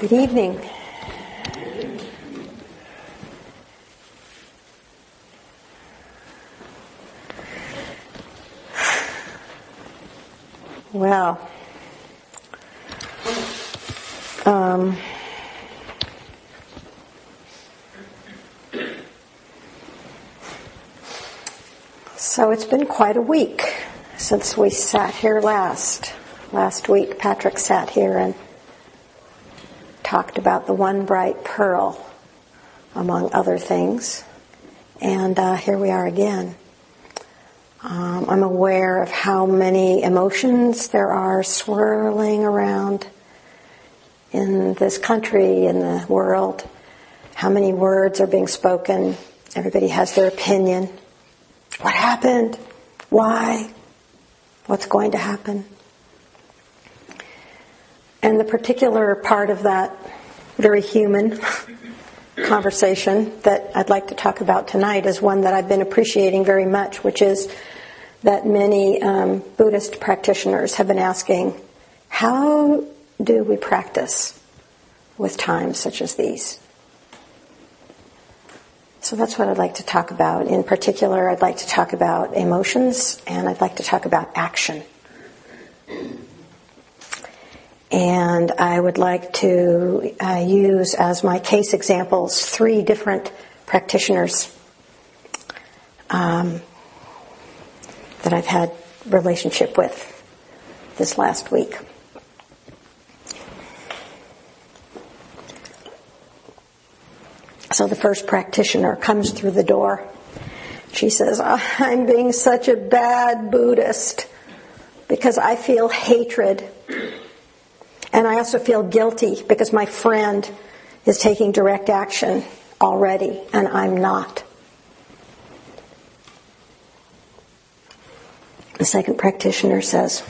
Good evening. Well, so it's been quite a week since we sat here last. Last week, Patrick sat here and talked about the one bright pearl, among other things. And here we are again. I'm aware of how many emotions there are swirling around in this country, in the world, how many words are being spoken. Everybody has their opinion. What happened? Why? What's going to happen? And the particular part of that very human conversation that I'd like to talk about tonight is one that I've been appreciating very much, which is that many Buddhist practitioners have been asking, how do we practice with times such as these? So that's what I'd like to talk about. In particular, I'd like to talk about emotions, and I'd like to talk about action. And I would like to use as my case examples 3 different practitioners that I've had relationship with this last week. So the first practitioner comes through the door. She says, I'm being such a bad Buddhist because I feel hatred. And I also feel guilty because my friend is taking direct action already and I'm not. The second practitioner says,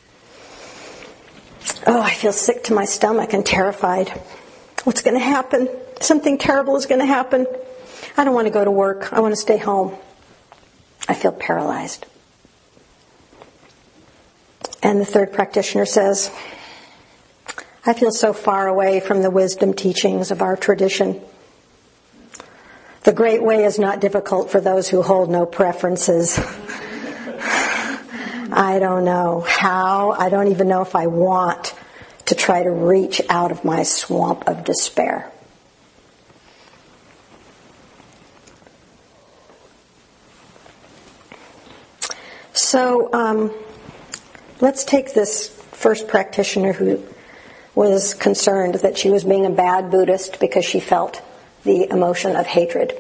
I feel sick to my stomach and terrified. What's going to happen? Something terrible is going to happen. I don't want to go to work. I want to stay home. I feel paralyzed. And the third practitioner says, I feel so far away from the wisdom teachings of our tradition. The Great Way is not difficult for those who hold no preferences. I don't know how. I don't even know if I want to try to reach out of my swamp of despair. So let's take this first practitioner who was concerned that she was being a bad Buddhist because she felt the emotion of hatred.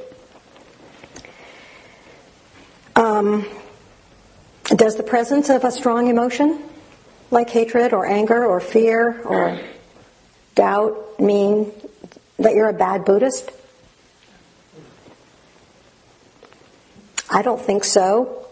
Does the presence of a strong emotion, like hatred or anger or fear or doubt, mean that you're a bad Buddhist? I don't think so.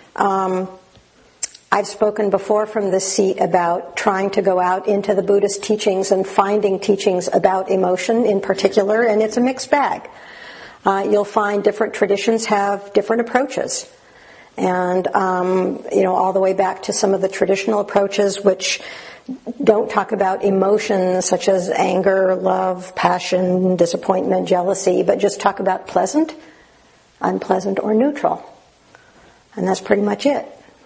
I've spoken before from this seat about trying to go out into the Buddhist teachings and finding teachings about emotion in particular, and it's a mixed bag. You'll find different traditions have different approaches. And, all the way back to some of the traditional approaches which don't talk about emotions such as anger, love, passion, disappointment, jealousy, but just talk about pleasant, unpleasant, or neutral. And that's pretty much it.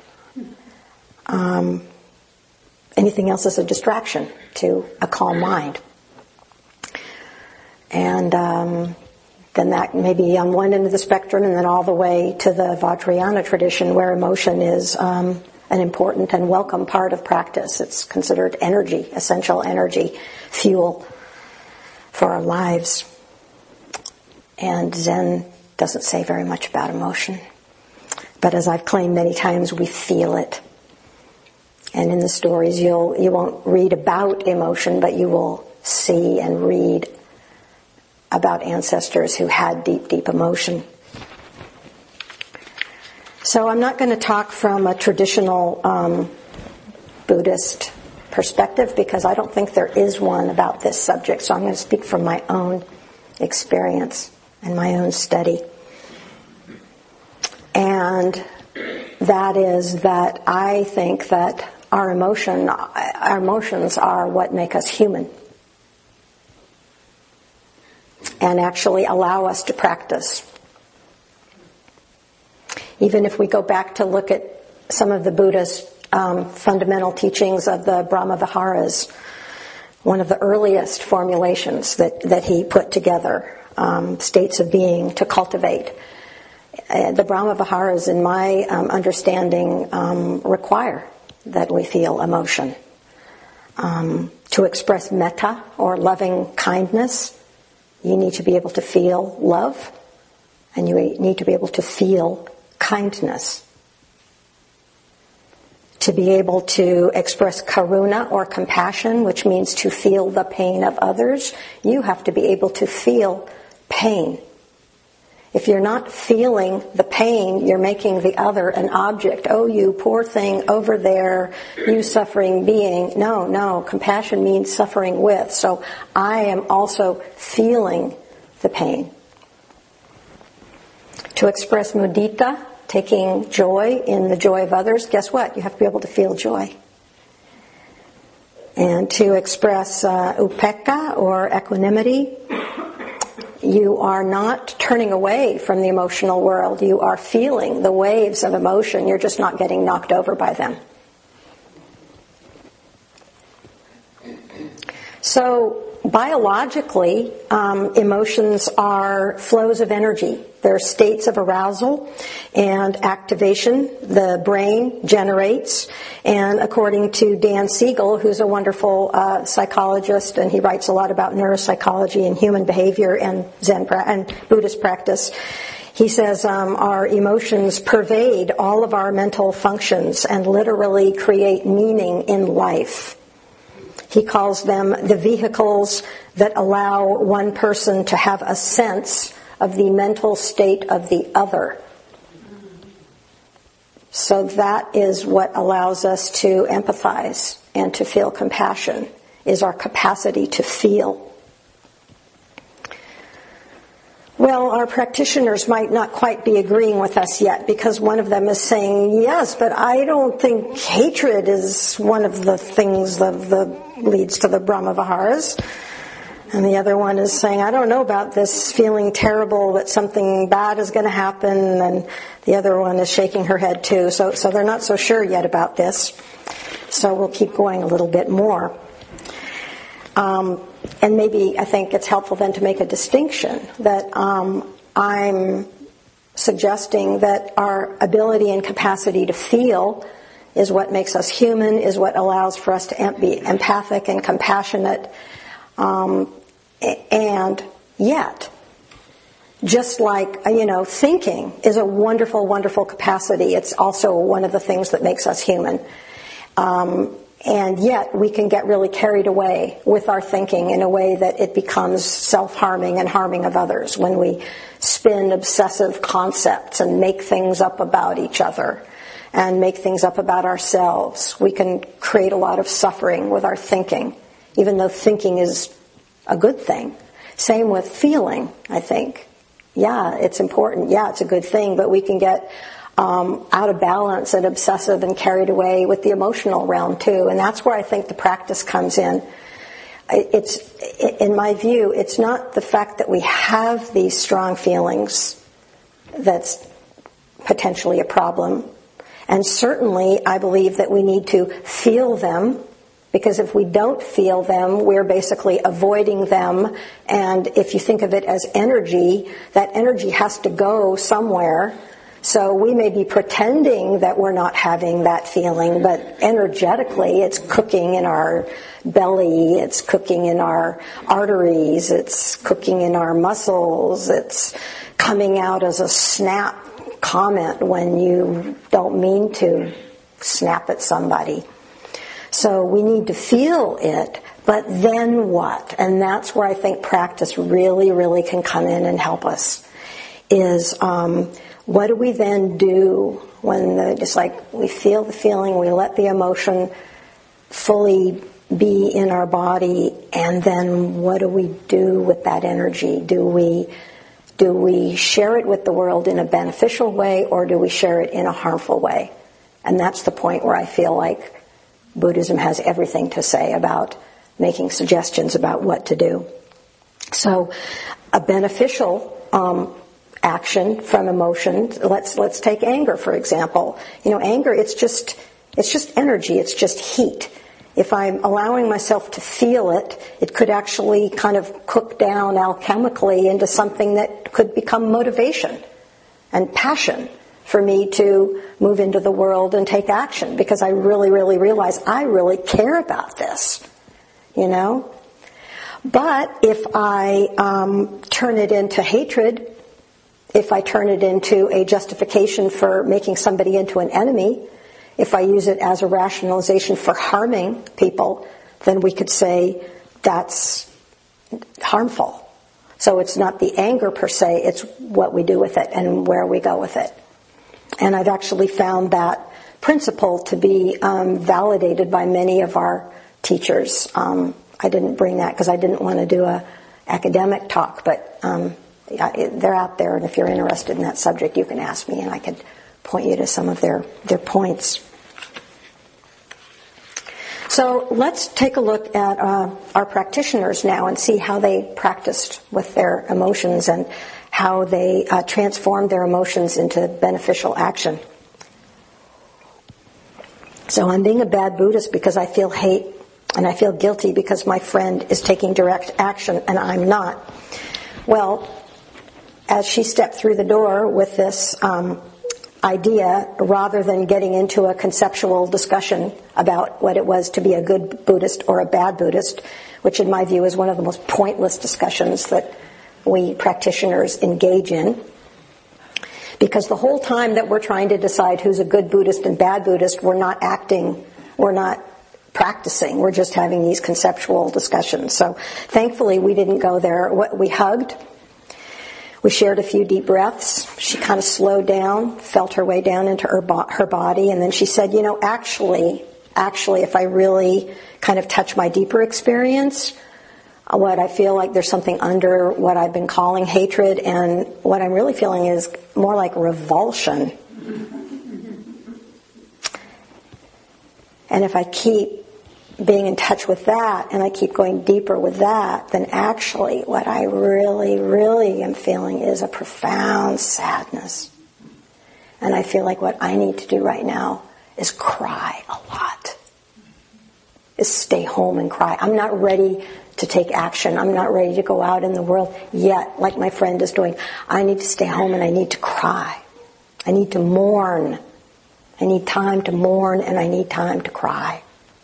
Anything else is a distraction to a calm mind. And then that may be on one end of the spectrum, and then all the way to the Vajrayana tradition where emotion is an important and welcome part of practice. It's considered energy, essential energy, fuel for our lives. And Zen doesn't say very much about emotion. But as I've claimed many times, we feel it. And in the stories, you won't read about emotion, but you will see and read about ancestors who had deep, deep emotion. So I'm not going to talk from a traditional Buddhist perspective because I don't think there is one about this subject. So I'm going to speak from my own experience and my own study. And that is that I think that our emotions are what make us human. and actually allow us to practice. Even if we go back to look at some of the Buddha's fundamental teachings of the Brahmaviharas, one of the earliest formulations that he put together, states of being to cultivate. The Brahmaviharas, in my understanding, require that we feel emotion. To express metta, or loving kindness, you need to be able to feel love, and you need to be able to feel kindness. To be able to express karuna, or compassion, which means to feel the pain of others, you have to be able to feel pain. If you're not feeling the pain, you're making the other an object. Oh, you poor thing over there, you suffering being. No, compassion means suffering with. So I am also feeling the pain. To express mudita, taking joy in the joy of others, guess what? You have to be able to feel joy. And to express upekkha, or equanimity, you are not turning away from the emotional world. You are feeling the waves of emotion. You're just not getting knocked over by them. So, biologically, emotions are flows of energy. They're states of arousal and activation the brain generates. And according to Dan Siegel, who's a wonderful psychologist, and he writes a lot about neuropsychology and human behavior and Zen and Buddhist practice, he says our emotions pervade all of our mental functions and literally create meaning in life. He calls them the vehicles that allow one person to have a sense of the mental state of the other. So that is what allows us to empathize and to feel compassion, is our capacity to feel. Well, our practitioners might not quite be agreeing with us yet, because one of them is saying, yes, but I don't think hatred is one of the things that leads to the Brahmaviharas. And the other one is saying, I don't know about this feeling terrible that something bad is going to happen. And the other one is shaking her head too. So they're not so sure yet about this. So we'll keep going a little bit more. And maybe I think it's helpful then to make a distinction that I'm suggesting that our ability and capacity to feel is what makes us human, is what allows for us to be empathic and compassionate. And yet, just like, thinking is a wonderful, wonderful capacity. It's also one of the things that makes us human. And yet we can get really carried away with our thinking in a way that it becomes self-harming and harming of others when we spin obsessive concepts and make things up about each other and make things up about ourselves. We can create a lot of suffering with our thinking, even though thinking is a good thing. Same with feeling, I think. Yeah, it's important. Yeah, it's a good thing, but we can get out of balance and obsessive and carried away with the emotional realm too. And that's where I think the practice comes in. It's, in my view, it's not the fact that we have these strong feelings that's potentially a problem. And certainly I believe that we need to feel them, because if we don't feel them, we're basically avoiding them. And if you think of it as energy, that energy has to go somewhere. So we may be pretending that we're not having that feeling, but energetically it's cooking in our belly, it's cooking in our arteries, it's cooking in our muscles, it's coming out as a snap comment when you don't mean to snap at somebody. So we need to feel it, but then what? And that's where I think practice really, really can come in and help us, is what do we then do when just like we feel the feeling, we let the emotion fully be in our body, and then what do we do with that energy? Do we share it with the world in a beneficial way, or do we share it in a harmful way? And that's the point where I feel like Buddhism has everything to say about making suggestions about what to do. So a beneficial action from emotion, let's take anger, for example. Anger, it's just energy, it's just heat. If I'm allowing myself to feel it, it could actually kind of cook down alchemically into something that could become motivation and passion for me to move into the world and take action, because I really, really realize I really care about this, But if I turn it into hatred, if I turn it into a justification for making somebody into an enemy, if I use it as a rationalization for harming people, then we could say that's harmful. So it's not the anger per se, it's what we do with it and where we go with it. And I've actually found that principle to be validated by many of our teachers. I didn't bring that because I didn't want to do a academic talk, but they're out there, and if you're interested in that subject, you can ask me and I could point you to some of their points. So let's take a look at our practitioners now and see how they practiced with their emotions and how they transformed their emotions into beneficial action. So I'm being a bad Buddhist because I feel hate and I feel guilty because my friend is taking direct action and I'm not. Well, as she stepped through the door with this idea, rather than getting into a conceptual discussion about what it was to be a good Buddhist or a bad Buddhist, which in my view is one of the most pointless discussions that we practitioners engage in, because the whole time that we're trying to decide who's a good Buddhist and bad Buddhist, we're not acting, we're not practicing, we're just having these conceptual discussions. So thankfully we didn't go there. We hugged. We shared a few deep breaths. She kind of slowed down, felt her way down into her body, and then she said, actually, if I really kind of touch my deeper experience, what I feel like there's something under what I've been calling hatred, and what I'm really feeling is more like revulsion. And if I keep being in touch with that, and I keep going deeper with that, then actually what I really, really am feeling is a profound sadness. And I feel like what I need to do right now is cry a lot. Is stay home and cry. I'm not ready to take action. I'm not ready to go out in the world yet, like my friend is doing. I need to stay home and I need to cry. I need to mourn. I need time to mourn and I need time to cry.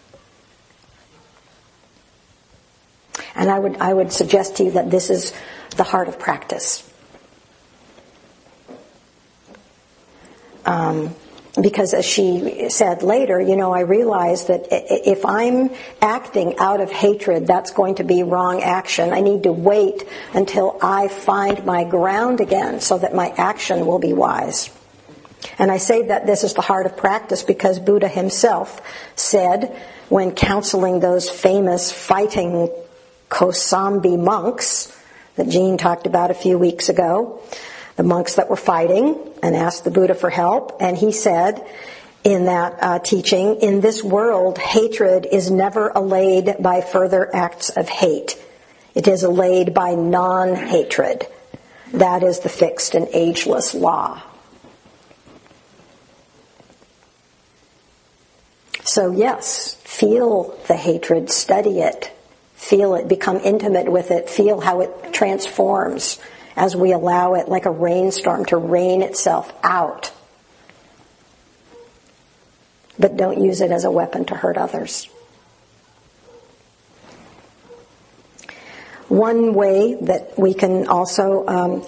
And I would suggest to you that this is the heart of practice. Because as she said later, I realize that if I'm acting out of hatred, that's going to be wrong action. I need to wait until I find my ground again so that my action will be wise. And I say that this is the heart of practice because Buddha himself said, when counseling those famous fighting Kosambi monks that Jean talked about a few weeks ago, the monks that were fighting and asked the Buddha for help, and he said in that teaching, in this world, hatred is never allayed by further acts of hate. It is allayed by non-hatred. That is the fixed and ageless law. So yes, feel the hatred, study it, feel it, become intimate with it, feel how it transforms as we allow it, like a rainstorm, to rain itself out. But don't use it as a weapon to hurt others. One way that we can also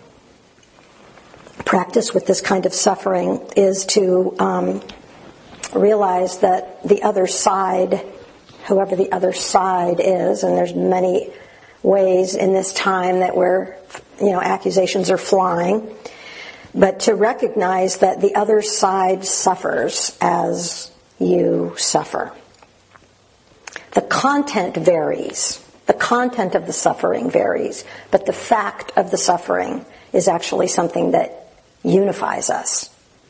practice with this kind of suffering is to realize that the other side, whoever the other side is, and there's many ways in this time that we're, accusations are flying, but to recognize that the other side suffers as you suffer. The content varies. The content of the suffering varies, but the fact of the suffering is actually something that unifies us.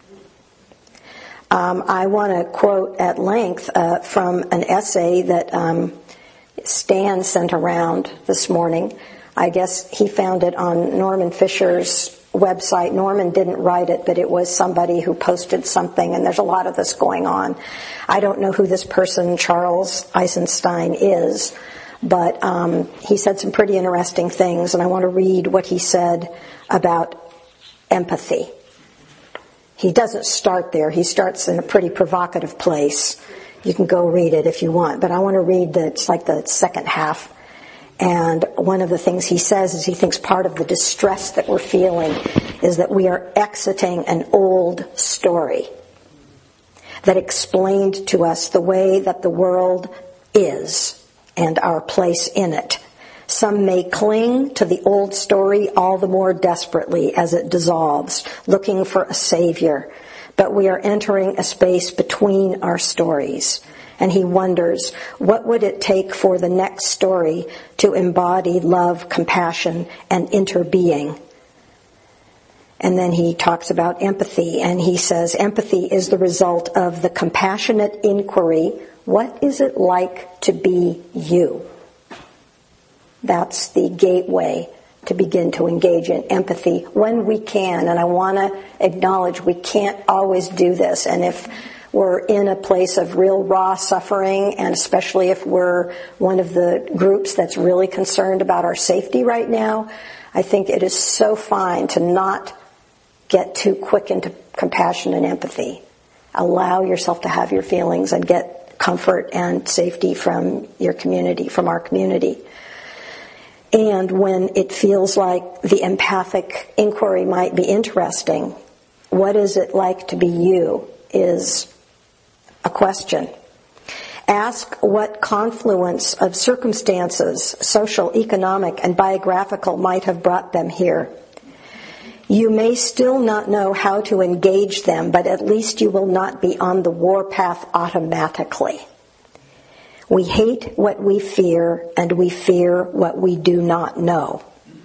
I want to quote at length from an essay that Stan sent around this morning I guess he found it on Norman Fisher's website. Norman didn't write it, but it was somebody who posted something, and there's a lot of this going on. I don't know who this person, Charles Eisenstein, is, but he said some pretty interesting things, and I want to read what he said about empathy. He doesn't start there. He starts in a pretty provocative place. You can go read it if you want, but I want to read the second half. And one of the things he says is he thinks part of the distress that we're feeling is that we are exiting an old story that explained to us the way that the world is and our place in it. Some may cling to the old story all the more desperately as it dissolves, looking for a savior. But we are entering a space between our stories. And he wonders, what would it take for the next story to embody love, compassion, and interbeing? And then he talks about empathy, and he says, empathy is the result of the compassionate inquiry, what is it like to be you? That's the gateway to begin to engage in empathy when we can. And I want to acknowledge we can't always do this. And if we're in a place of real raw suffering, and especially if we're one of the groups that's really concerned about our safety right now, I think it is so fine to not get too quick into compassion and empathy. Allow yourself to have your feelings and get comfort and safety from your community, from our community. And when it feels like the empathic inquiry might be interesting, what is it like to be you is a question. Ask what confluence of circumstances, social, economic, and biographical, might have brought them here. You may still not know how to engage them, but at least you will not be on the warpath automatically. We hate what we fear, and we fear what we do not know.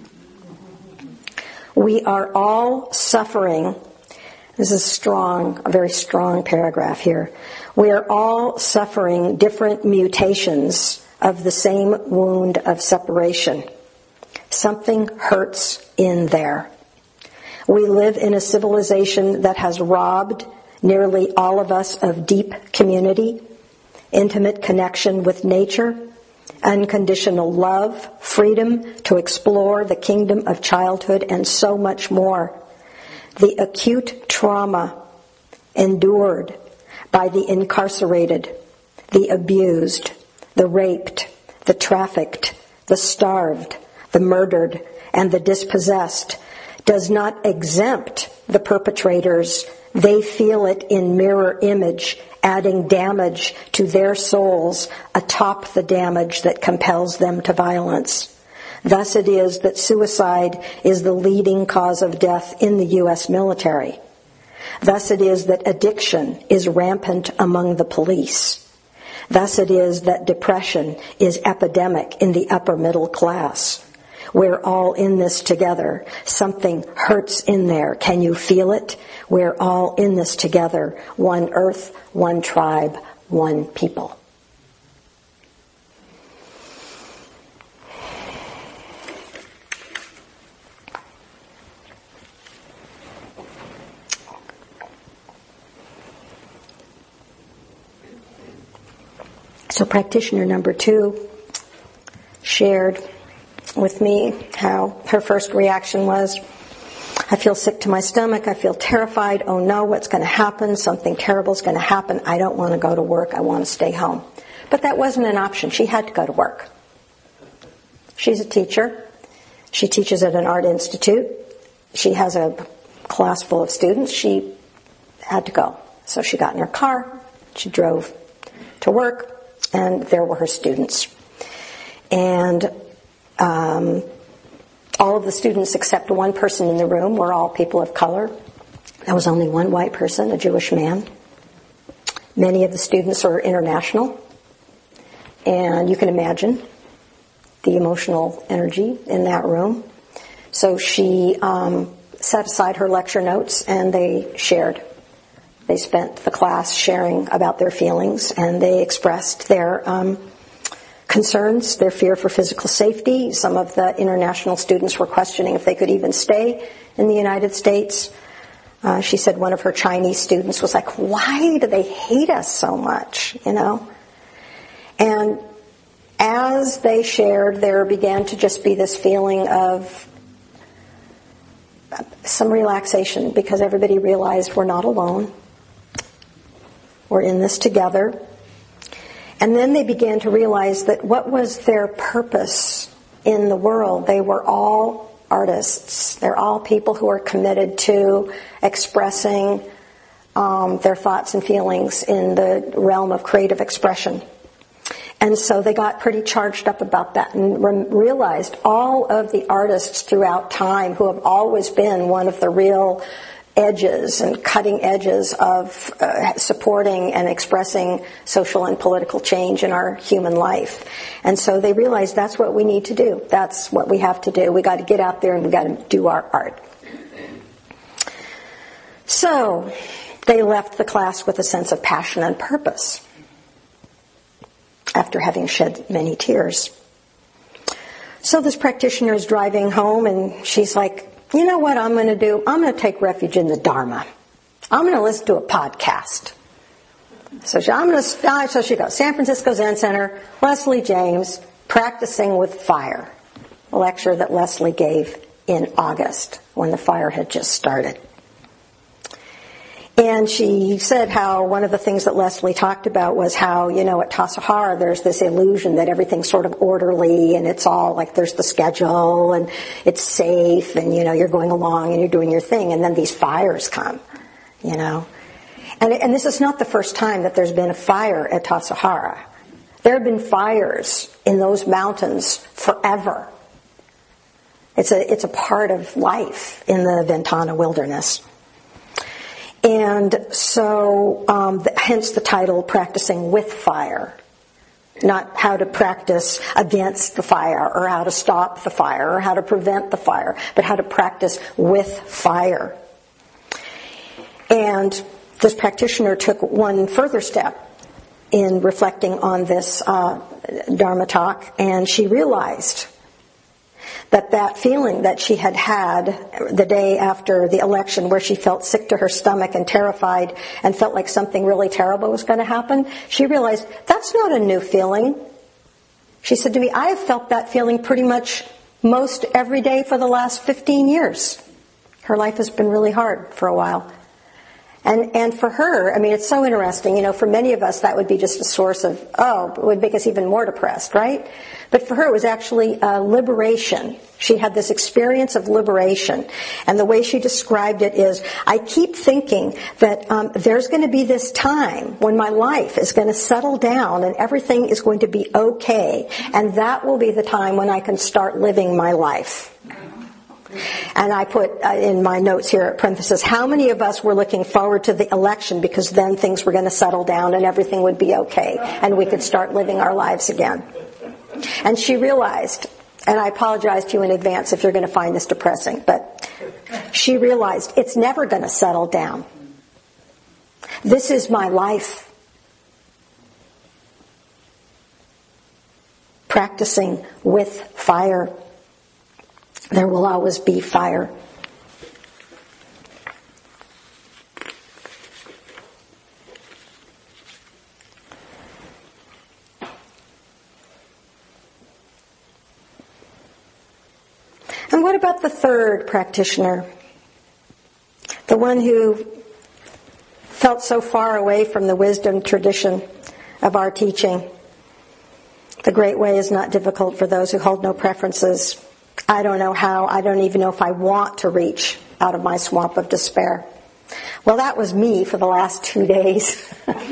We are all suffering. This is a very strong paragraph here. We are all suffering different mutations of the same wound of separation. Something hurts in there. We live in a civilization that has robbed nearly all of us of deep community, intimate connection with nature, unconditional love, freedom to explore the kingdom of childhood, and so much more. The acute trauma endured by the incarcerated, the abused, the raped, the trafficked, the starved, the murdered, and the dispossessed does not exempt the perpetrators. They feel it in mirror image, adding damage to their souls atop the damage that compels them to violence. Thus it is that suicide is the leading cause of death in the U.S. military. Thus it is that addiction is rampant among the police. Thus it is that depression is epidemic in the upper middle class. We're all in this together. Something hurts in there. Can you feel it? We're all in this together. One earth, one tribe, one people. So practitioner number 2 shared with me how her first reaction was, I feel sick to my stomach, I feel terrified, oh no, what's going to happen? Something terrible is going to happen. I don't want to go to work, I want to stay home. But that wasn't an option. She had to go to work. She's a teacher. She teaches at an art institute. She has a class full of students. She had to go. So she got in her car, she drove to work, and there were her students. And all of the students except one person in the room were all people of color. There was only one white person, a Jewish man. Many of the students are international. And you can imagine the emotional energy in that room. So she set aside her lecture notes and they shared. They spent the class sharing about their feelings, and they expressed their concerns, their fear for physical safety. Some of the international students were questioning if they could even stay in the United States. She said one of her Chinese students was like, why do they hate us so much, And as they shared, there began to just be this feeling of some relaxation because everybody realized we're not alone. We're in this together. And then they began to realize that what was their purpose in the world? They were all artists. They're all people who are committed to expressing their thoughts and feelings in the realm of creative expression. And so they got pretty charged up about that and realized all of the artists throughout time who have always been one of the real edges and cutting edges of supporting and expressing social and political change in our human life. And so they realized that's what we need to do. That's what we have to do. We got to get out there and we got to do our art. So they left the class with a sense of passion and purpose after having shed many tears. So this practitioner is driving home and she's like, you know what I'm going to do? I'm going to take refuge in the Dharma. I'm going to listen to a podcast. So she goes, San Francisco Zen Center, Leslie James, Practicing with Fire, a lecture that Leslie gave in August when the fire had just started. And she said how one of the things that Leslie talked about was how, at Tassajara there's this illusion that everything's sort of orderly and it's all like there's the schedule and it's safe and, you're going along and you're doing your thing. And then these fires come, And this is not the first time that there's been a fire at Tassajara. There have been fires in those mountains forever. It's a part of life in the Ventana wilderness. And so, hence the title, Practicing with Fire. Not how to practice against the fire or how to stop the fire or how to prevent the fire, but how to practice with fire. And this practitioner took one further step in reflecting on this Dharma talk, and she realized that feeling that she had the day after the election where she felt sick to her stomach and terrified and felt like something really terrible was going to happen, she realized that's not a new feeling. She said to me, I have felt that feeling pretty much most every day for the last 15 years. Her life has been really hard for a while. And for her, it's so interesting, for many of us that would be just a source of, it would make us even more depressed, right? But for her it was actually liberation. She had this experience of liberation. And the way she described it is, I keep thinking that there's going to be this time when my life is going to settle down and everything is going to be okay. And that will be the time when I can start living my life. And I put in my notes here at parenthesis, how many of us were looking forward to the election because then things were going to settle down and everything would be okay and we could start living our lives again. And she realized, and I apologize to you in advance if you're going to find this depressing, but she realized it's never going to settle down. This is my life. Practicing with fire. There will always be fire. And what about the third practitioner? The one who felt so far away from the wisdom tradition of our teaching. The Great Way is not difficult for those who hold no preferences. I don't know how. I don't even know if I want to reach out of my swamp of despair. Well, that was me for the last 2 days.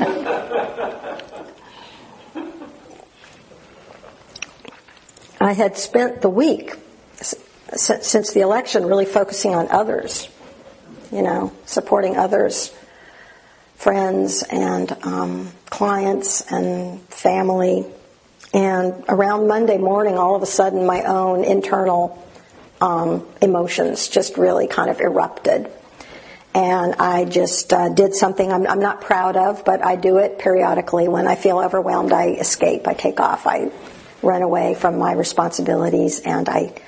I had spent the week since the election really focusing on others, supporting others, friends and clients and family. And around Monday morning, all of a sudden, my own internal emotions just really kind of erupted. And I just did something I'm not proud of, but I do it periodically. When I feel overwhelmed, I escape. I take off. I run away from my responsibilities, and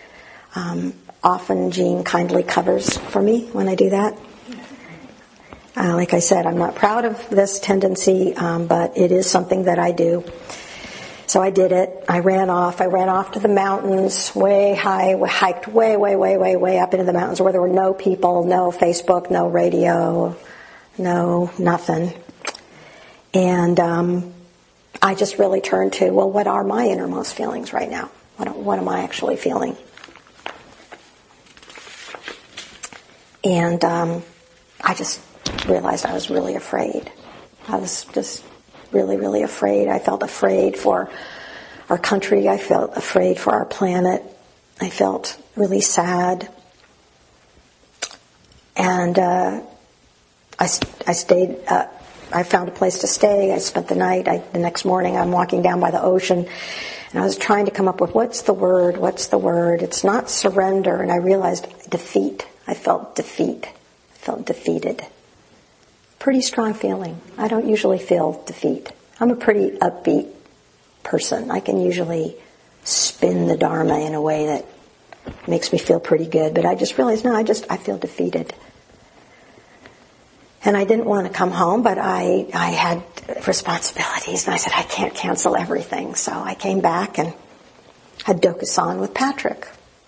often Jean kindly covers for me when I do that. Like I said, I'm not proud of this tendency, but it is something that I do. So I did it. I ran off to the mountains, way high, hiked way up into the mountains where there were no people, no Facebook, no radio, no nothing. And I just really turned to, well, what are my innermost feelings right now? What am I actually feeling? And I just realized I was really afraid. I was just really, really afraid. I felt afraid for our country. I felt afraid for our planet. I felt really sad. And I stayed. I found a place to stay. I spent the night. The next morning, I'm walking down by the ocean, and I was trying to come up with what's the word. It's not surrender, and I realized defeat. I felt defeat. I felt defeated. Pretty strong feeling. I don't usually feel defeat. I'm a pretty upbeat person. I can usually spin the Dharma in a way that makes me feel pretty good. But I just realized, no, I feel defeated. And I didn't want to come home, but I had responsibilities, and I said, I can't cancel everything. So I came back and had Dokusan with Patrick.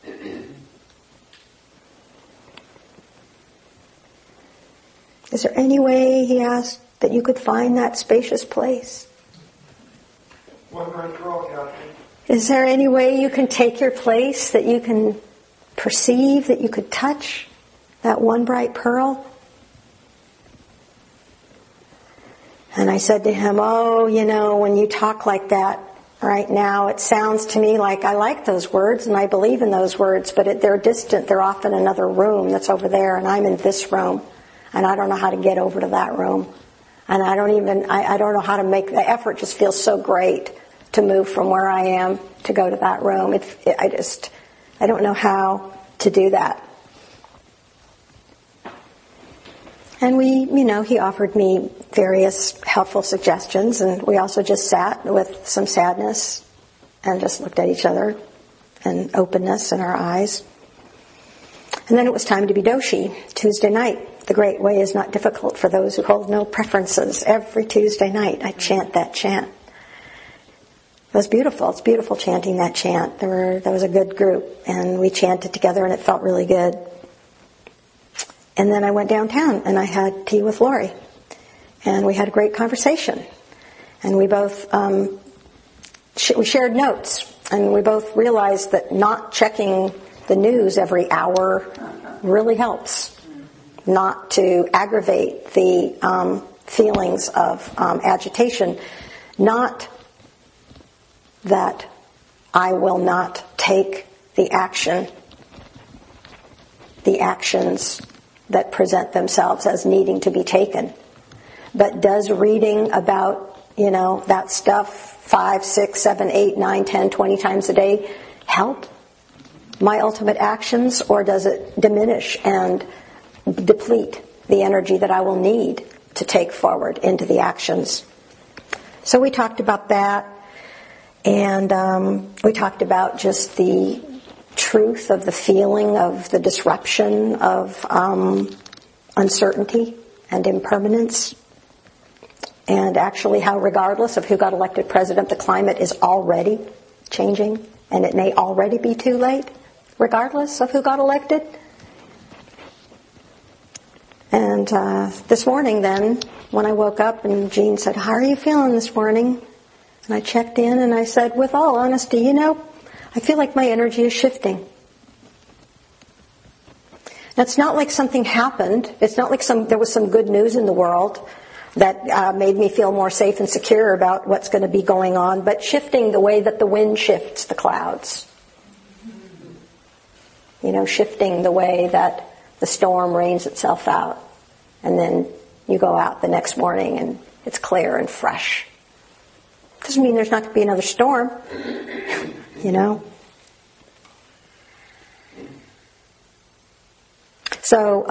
Is there any way, he asked, that you could find that spacious place? One right pearl, Captain. Is there any way you can take your place, that you can perceive, that you could touch that one bright pearl? And I said to him, when you talk like that right now, it sounds to me like I like those words and I believe in those words, but they're distant. They're off in another room that's over there, and I'm in this room. And I don't know how to get over to that room. And I don't know how to make the effort. Just feels so great to move from where I am to go to that room. I don't know how to do that. And he offered me various helpful suggestions, and we also just sat with some sadness and just looked at each other and openness in our eyes. And then it was time to be doshi, Tuesday night. The Great Way is not difficult for those who hold no preferences. Every Tuesday night I chant that chant. It was beautiful. It's beautiful chanting that chant. There was a good group, and we chanted together, and it felt really good. And then I went downtown, and I had tea with Lori. And we had a great conversation. And we both, we shared notes. And we both realized that not checking the news every hour really helps. Not to aggravate the feelings of agitation. Not that I will not take the actions that present themselves as needing to be taken. But does reading about, that stuff 5, 6, 7, 8, 9, 10, 20 times a day help my ultimate actions, or does it diminish and deplete the energy that I will need to take forward into the actions? So we talked about that, and we talked about just the truth of the feeling of the disruption of uncertainty and impermanence, and actually how regardless of who got elected president, the climate is already changing, and it may already be too late, regardless of who got elected. And this morning then, when I woke up and Jean said, how are you feeling this morning? And I checked in and I said, with all honesty, I feel like my energy is shifting. Now, it's not like something happened. It's not like there was some good news in the world that made me feel more safe and secure about what's going to be going on, but shifting the way that the wind shifts the clouds. Shifting the way that the storm rains itself out, and then you go out the next morning and it's clear and fresh. Doesn't mean there's not going to be another storm, So,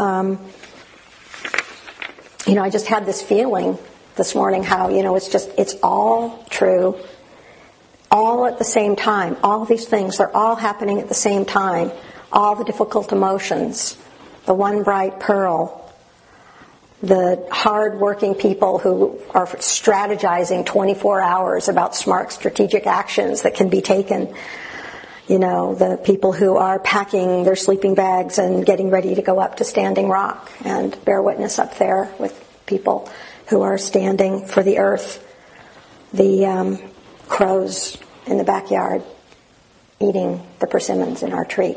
I just had this feeling this morning how, it's all true. all at the same time. All these things, they're all happening at the same time. All the difficult emotions, the one bright pearl, the hard-working people who are strategizing 24 hours about smart strategic actions that can be taken. You know, the people who are packing their sleeping bags and getting ready to go up to Standing Rock and bear witness up there with people who are standing for the earth. The crows in the backyard eating the persimmons in our tree.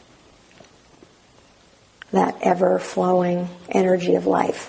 That ever-flowing energy of life.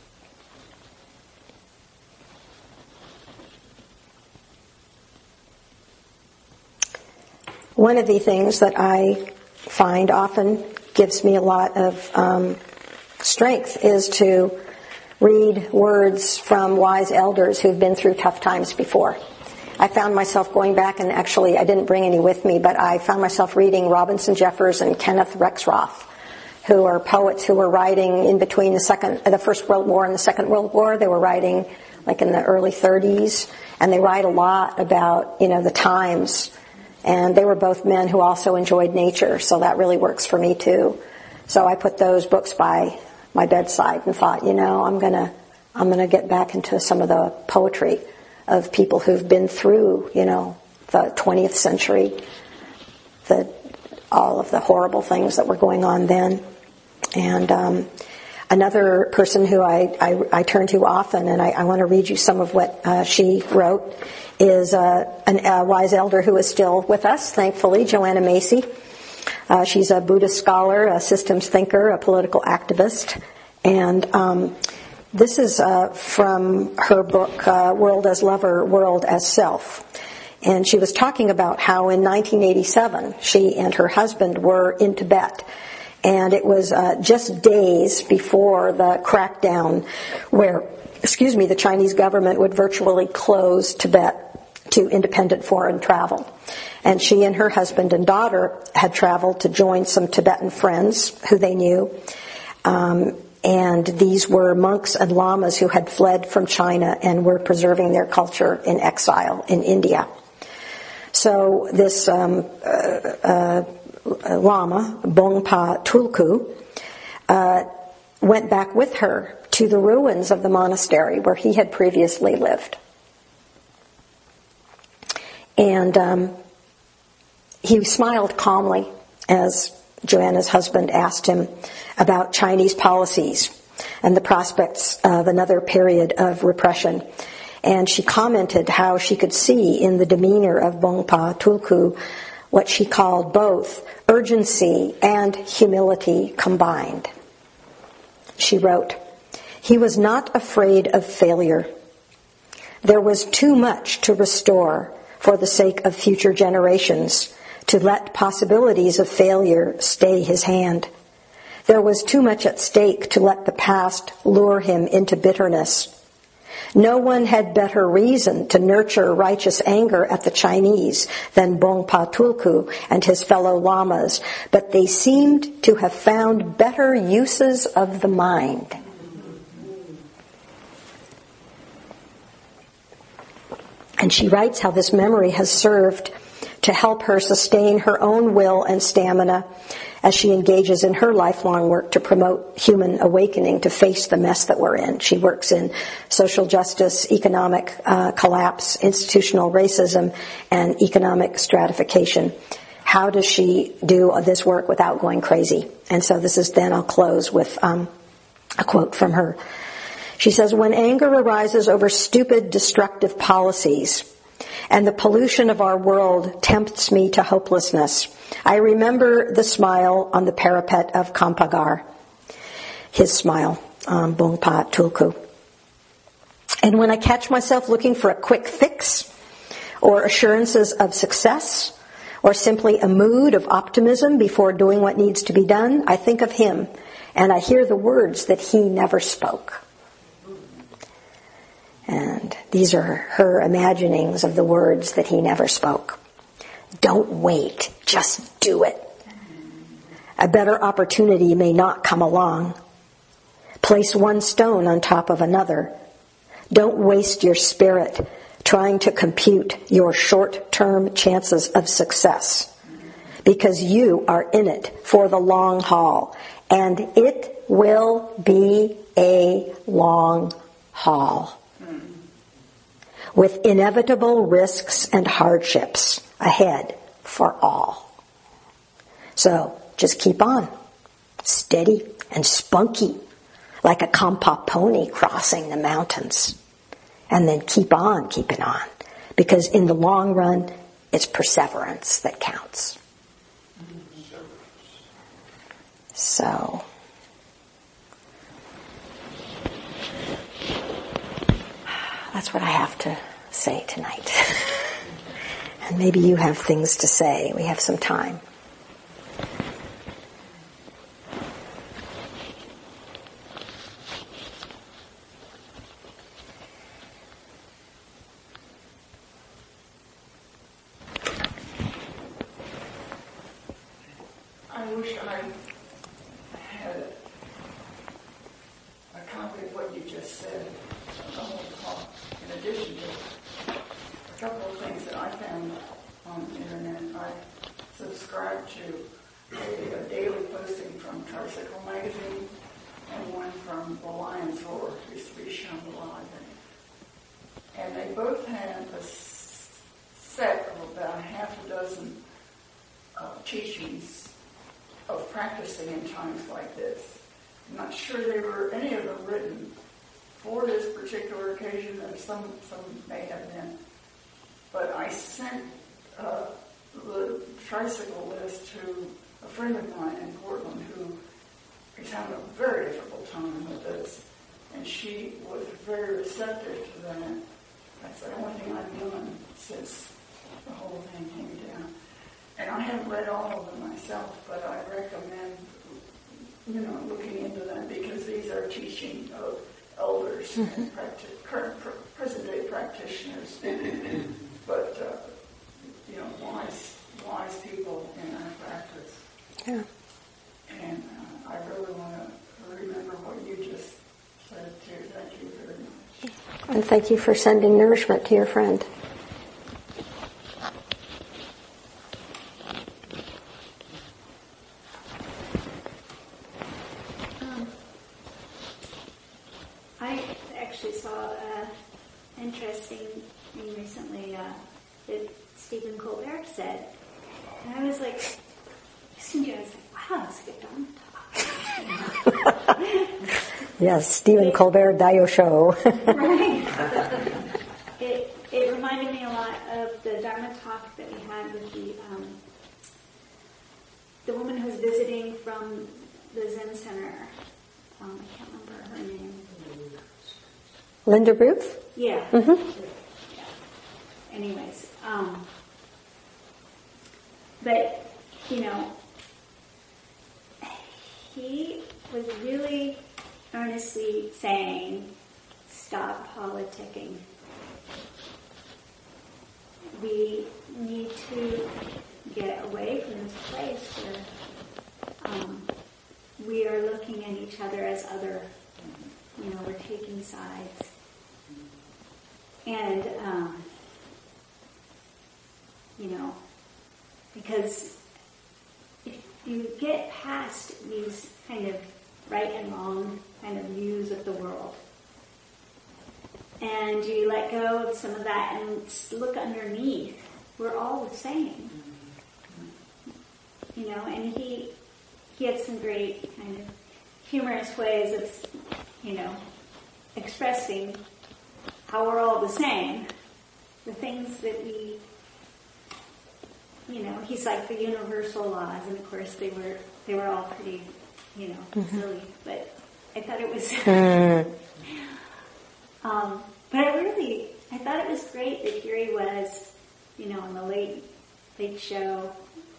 One of the things that I find often gives me a lot of strength is to read words from wise elders who've been through tough times before. I found myself going back, and actually I didn't bring any with me, but I found myself reading Robinson Jeffers and Kenneth Rexroth, who are poets who were writing in between the First World War and the Second World War. They were writing like in the early 30s, and they write a lot about, you know, the times. And they were both men who also enjoyed nature, so that really works for me too. So I put those books by my bedside and thought, you know, I'm gonna get back into some of the poetry of people who've been through, you know, the 20th century, all of the horrible things that were going on then. And another person who I turn to often, and I want to read you some of what she wrote, is a wise elder who is still with us, thankfully, Joanna Macy. She's a Buddhist scholar, a systems thinker, a political activist. And this is from her book, World as Lover, World as Self. And she was talking about how in 1987, she and her husband were in Tibet. And it was just days before the crackdown where, the Chinese government would virtually close Tibet to independent foreign travel. And she and her husband and daughter had traveled to join some Tibetan friends who they knew. And these were monks and lamas who had fled from China and were preserving their culture in exile in India. So this lama, Bongpa Tulku, went back with her to the ruins of the monastery where he had previously lived. And he smiled calmly as Joanna's husband asked him about Chinese policies and the prospects of another period of repression. And she commented how she could see in the demeanor of Bongpa Tulku what she called both urgency and humility combined. She wrote, "He was not afraid of failure. There was too much to restore for the sake of future generations, to let possibilities of failure stay his hand. There was too much at stake to let the past lure him into bitterness. No one had better reason to nurture righteous anger at the Chinese than Bongpa Tulku and his fellow lamas, but they seemed to have found better uses of the mind." And she writes how this memory has served to help her sustain her own will and stamina as she engages in her lifelong work to promote human awakening to face the mess that we're in. She works in social justice, economic collapse, institutional racism, and economic stratification. How does she do this work without going crazy? And so I'll close with a quote from her. She says, "When anger arises over stupid, destructive policies, and the pollution of our world tempts me to hopelessness, I remember the smile on the parapet of Kampagar." His smile, Bongpa Tulku. "And when I catch myself looking for a quick fix, or assurances of success, or simply a mood of optimism before doing what needs to be done, I think of him, and I hear the words that he never spoke." And these are her imaginings of the words that he never spoke. Don't wait, just do it. A better opportunity may not come along. Place one stone on top of another. Don't waste your spirit trying to compute your short-term chances of success, because you are in it for the long haul, and it will be a long haul with inevitable risks and hardships ahead for all. So just keep on, steady and spunky, like a Kampa pony crossing the mountains. And then keep on keeping on, because in the long run, it's perseverance that counts. So, that's what I have to say tonight. And maybe you have things to say. We have some time. I wish I had a copy of what you just said, the whole talk, in addition to a couple of things that I found on the internet. I subscribe to a daily posting from Tricycle Magazine and one from the Lion's Roar, used to be Shambhala, I think. And they both had a set of about half a dozen teachings of practicing in times like this. I'm not sure they were any of them written for this particular occasion, and some may have been. But I sent the tricycle list to a friend of mine in Portland who is having a very difficult time with this, and she was very receptive to that. That's the only thing I've done since the whole thing came down. And I haven't read all of them myself, but I recommend, looking into them, because these are teaching of elders and current present-day practitioners, but wise people in our practice. Yeah. And I really want to remember what you just said too. Thank you very much. And thank you for sending nourishment to your friend. I actually saw an interesting thing recently that Stephen Colbert said, and I was like, listening to it, I was like, wow, that's a good Dharma talk. Yes, Stephen Colbert Dio Show. Right. It reminded me a lot of the Dharma talk that we had with the woman who was visiting from the Zen Center. I can't remember her name. Linda Ruth? Yeah. Mm-hmm. Yeah. Anyways, but, he was really earnestly saying, stop politicking. We need to get away from this place where we are looking at each other as other. We're taking sides. And, because if you get past these kind of right and wrong kind of views of the world, and you let go of some of that and look underneath, we're all the same. And he had some great kind of humorous ways of, expressing how we're all the same. The things that we, he's like the universal laws, and of course they were all pretty, silly. But I thought it was, but I thought it was great that here he was, on the late show,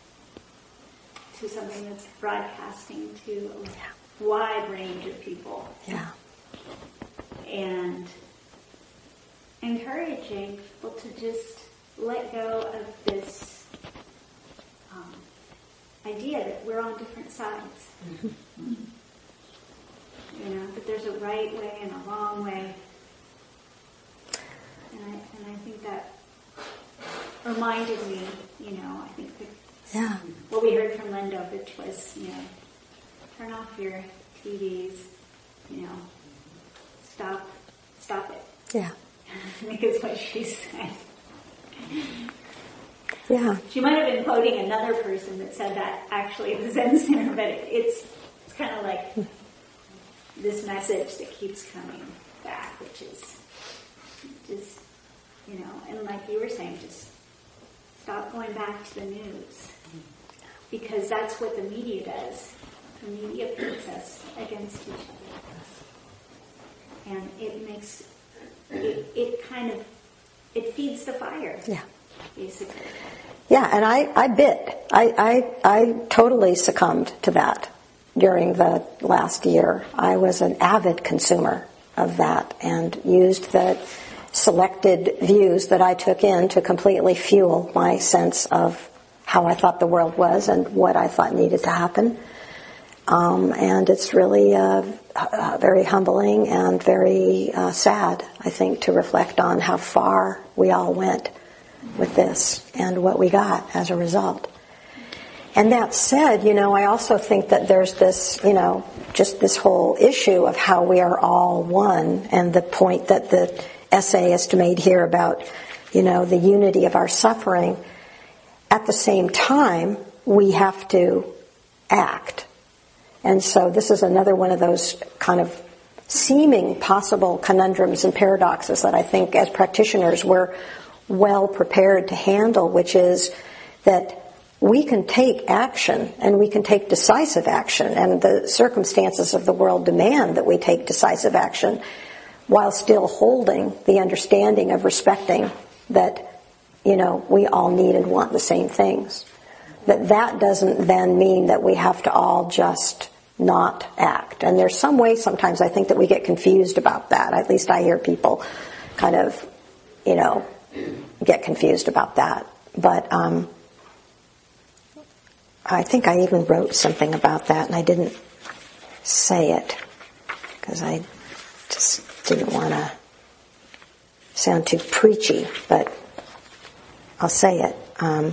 to something that's broadcasting to a wide range of people. Yeah. And encouraging people to just let go of this idea that we're on different sides. Mm-hmm. That there's a right way and a wrong way. And And I think that reminded me, I think Yeah. what we heard from Linda, which was, turn off your TVs, stop it. Yeah. I think is what she said. Yeah. She might have been quoting another person that said that actually in the Zen Center, but it's kind of like this message that keeps coming back, which is just, and like you were saying, just stop going back to the news. Because that's what the media does. The media pits us against each other. And it makes, it feeds the fire. Yeah. Basically. Yeah, and I totally succumbed to that during the last year. I was an avid consumer of that and used the selected views that I took in to completely fuel my sense of how I thought the world was and what I thought needed to happen. And it's really very humbling and very sad, I think, to reflect on how far we all went with this and what we got as a result. And that said, I also think that there's this, just this whole issue of how we are all one, and the point that the essayist made here about, the unity of our suffering. At the same time, we have to act. And so this is another one of those kind of seeming possible conundrums and paradoxes that I think as practitioners we're well prepared to handle, which is that we can take action and we can take decisive action, and the circumstances of the world demand that we take decisive action while still holding the understanding of respecting that, we all need and want the same things. That doesn't then mean that we have to all just not act. And there's some way sometimes I think that we get confused about that. At least I hear people kind of, get confused about that. But I think I even wrote something about that, and I didn't say it because I just didn't want to sound too preachy, but I'll say it. I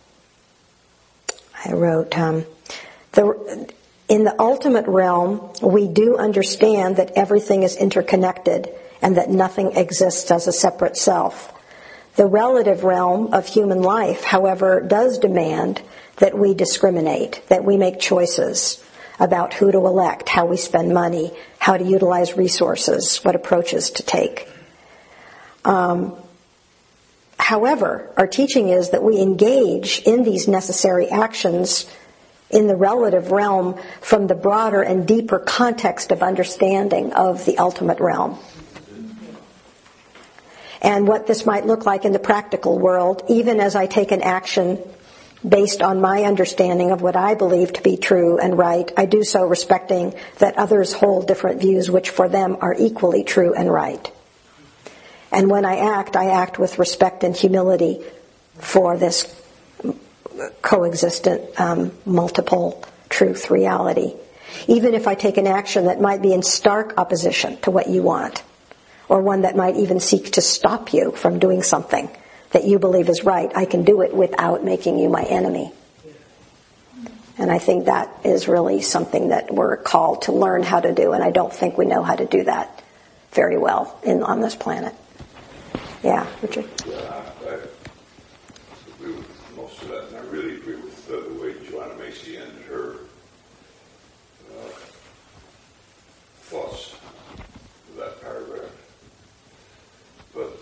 wrote, in the ultimate realm, we do understand that everything is interconnected and that nothing exists as a separate self. The relative realm of human life, however, does demand that we discriminate, that we make choices about who to elect, how we spend money, how to utilize resources, what approaches to take. However, our teaching is that we engage in these necessary actions in the relative realm from the broader and deeper context of understanding of the ultimate realm. And what this might look like in the practical world, even as I take an action based on my understanding of what I believe to be true and right, I do so respecting that others hold different views which for them are equally true and right. And when I act with respect and humility for this coexistent, multiple truth reality. Even if I take an action that might be in stark opposition to what you want, or one that might even seek to stop you from doing something that you believe is right, I can do it without making you my enemy. And I think that is really something that we're called to learn how to do, and I don't think we know how to do that very well on this planet. Yeah, Richard? Yeah, I agree with most of that, and I really agree with the way Joanna Macy ended her thoughts of that paragraph. But,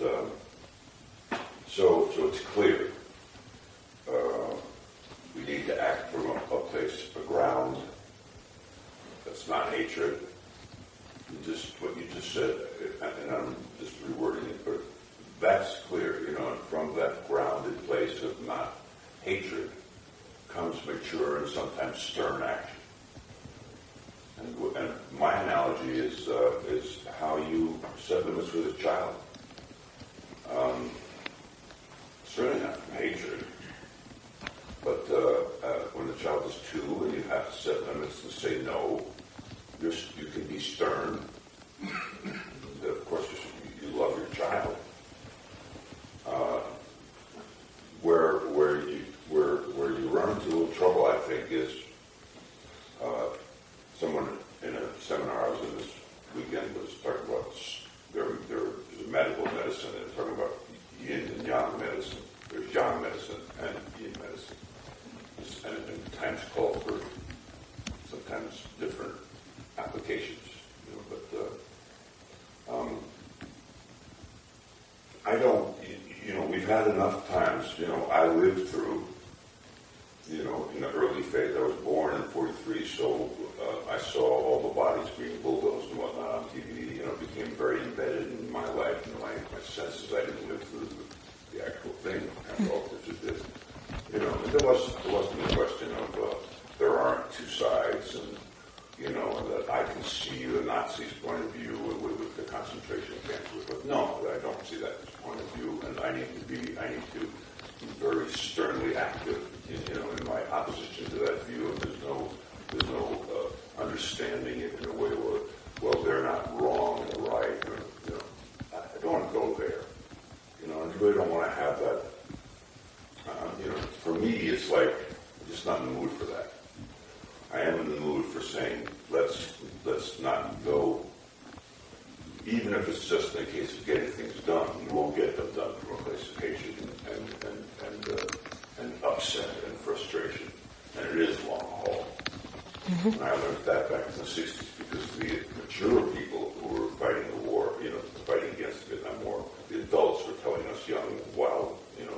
so it's clear. We need to act from a place, a ground that's not hatred. Just what you just said, and I'm just rewording it, but that's clear, and from that grounded place of not hatred comes mature and sometimes stern action. And my analogy is how you set limits with a child. Certainly not from hatred, but when the child is 2 and you have to set limits and say no, you can be stern. Of course, you love your child. little trouble, I think, is someone in a seminar I was in this weekend was talking about there's a medical medicine, and talking about yin and yang medicine. There's yang medicine and yin medicine. And times call for sometimes different applications, I don't, we've had enough times, I lived through, in the early phase. I was born in 43, so I saw all the bodies being bulldozed and whatnot on TV. It became very embedded in my life and my senses. I didn't live through the actual thing. I relative to this. There wasn't a question of there aren't two sides, and that I can see the Nazis' point of view with the concentration camps. But no, I don't see that point of view, and I need to be very sternly active, in my opposition to that view. And there's no understanding it in a way where, well, they're not wrong and right. I don't want to go there. I really don't want to have that. For me, it's like I'm just not in the mood for that. I am in the mood for saying let's not go, even if it's just in the case of getting things done. You won't get them done from a place of hatred and upset and frustration, and it is long haul. Mm-hmm. And I learned that back in the 60s because the mature people who were fighting the war, fighting against the Vietnam War, the adults were telling us wild,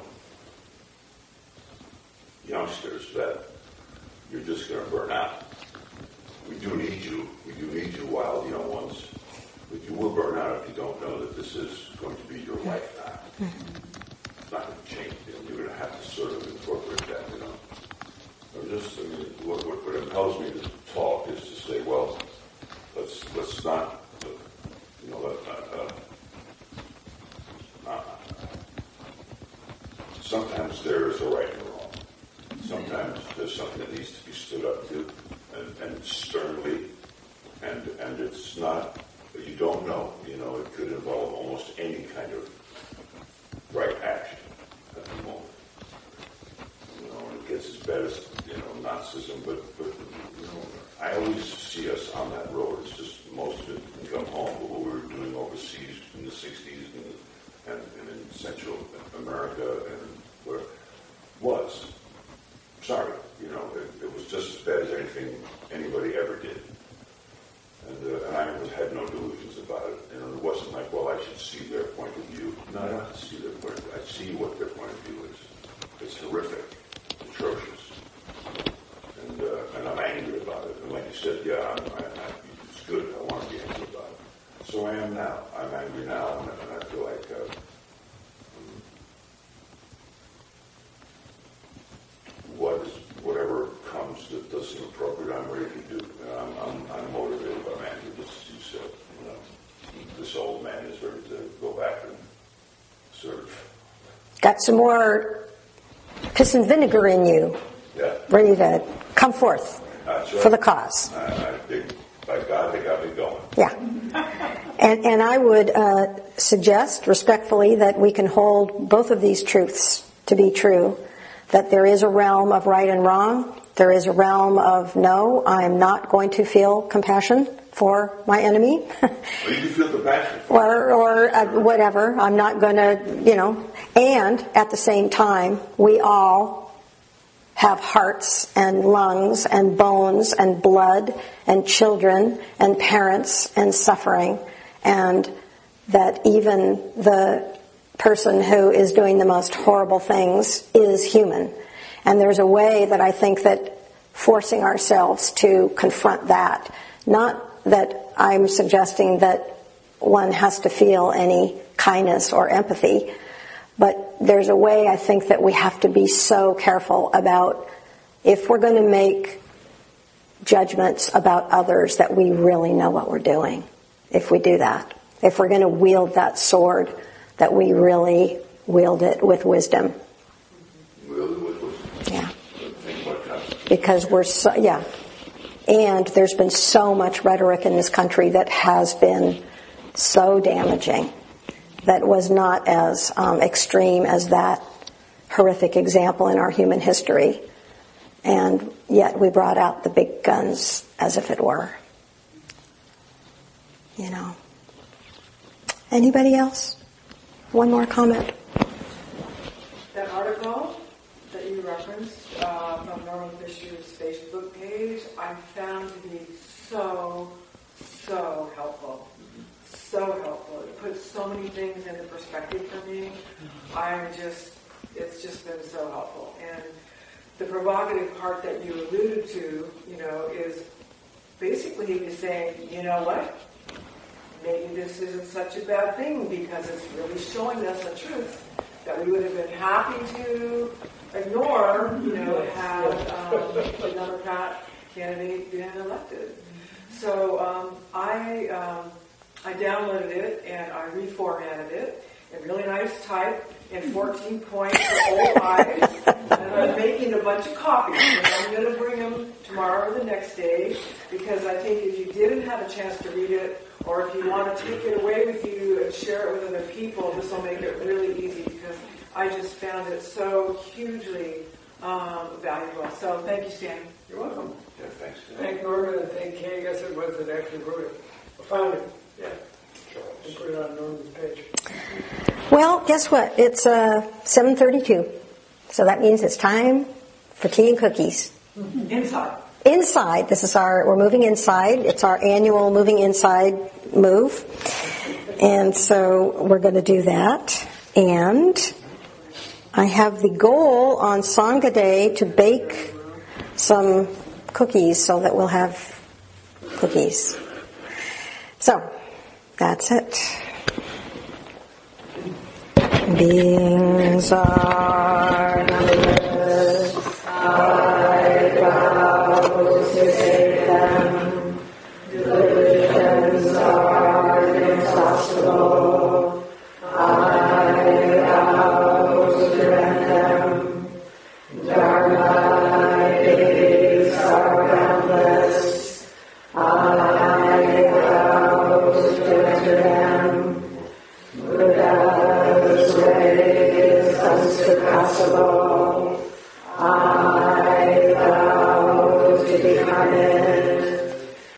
youngsters that you're just going to burn out. We do need you. We do need you, wild young ones. But you will burn out if you don't know that this is going to be your life now. Mm-hmm. It's not going to change. You're going to have to sort of incorporate that. What impels me to talk is to say, well, let's not. Sometimes there is a right and a wrong. Sometimes there's something that needs to be stood up to, and sternly, and it's not, you don't know, it could involve almost any kind of right action at the moment. And it gets as bad as, Nazism, but I always see us on that road. It's just most of it can come home, but what we were doing overseas in the 60s and in Central America and where was. Sorry, it was just as bad as anything anybody ever did. And I had no delusions about it. It wasn't like, well, I should see their point of view. No, I don't have to see their point of view. I see what their point of view is. It's horrific, atrocious. And I'm angry about it. And like you said, it's good. I want to be angry about it. So I am now. I'm angry now, and I feel like whatever comes that does seem appropriate, I'm ready to do. I'm motivated by anger, just as you said. This old man is ready to go back and serve. Got some more piss and vinegar in you. Yeah. Ready to come forth for the cause. By God, they got me going. Yeah. And I would suggest respectfully that we can hold both of these truths to be true, that there is a realm of right and wrong. There is a realm of no, I am not going to feel compassion for my enemy. Well, you can feel compassion for or whatever. I'm not going to, And at the same time, we all have hearts and lungs and bones and blood and children and parents and suffering, and that even the person who is doing the most horrible things is human. And there's a way that I think that forcing ourselves to confront that, not that I'm suggesting that one has to feel any kindness or empathy, but there's a way I think that we have to be so careful about, if we're going to make judgments about others, that we really know what we're doing. If we do that, if we're going to wield that sword, that we really wield it with wisdom. Yeah. Because we're so, yeah. And there's been so much rhetoric in this country that has been so damaging, that was not as extreme as that horrific example in our human history. And yet we brought out the big guns as if it were. You know. Anybody else? One more comment. That article that you referenced from Norman Fisher's Facebook page, I found to be so helpful. So helpful. It puts so many things into perspective for me. It's just been so helpful. And the provocative part that you alluded to, is basically he was saying, you know what? Maybe this isn't such a bad thing because it's really showing us the truth that we would have been happy to ignore, had the Democrat candidate been elected. So I downloaded it and I reformatted it in really nice type in 14 points for old eyes. And I'm making a bunch of copies and I'm going to bring them tomorrow or the next day because I think if you didn't have a chance to read it or if you want to take it away with you and share it with other people, this will make it really easy because I just found it so hugely valuable. So thank you, Stan. You're welcome. Yeah, thanks. Thank Norman and thank Kay. I guess it was that actually wrote it. I found it. Yeah. And put it on Norman's page. Well, guess what? It's 7:32. So that means it's time for tea and cookies. Inside. Inside. We're moving inside. It's our annual moving inside move. And so we're going to do that. And I have the goal on Sangha Day to bake some cookies so that we'll have cookies. So, that's it. Beings are numberless. I vow to take them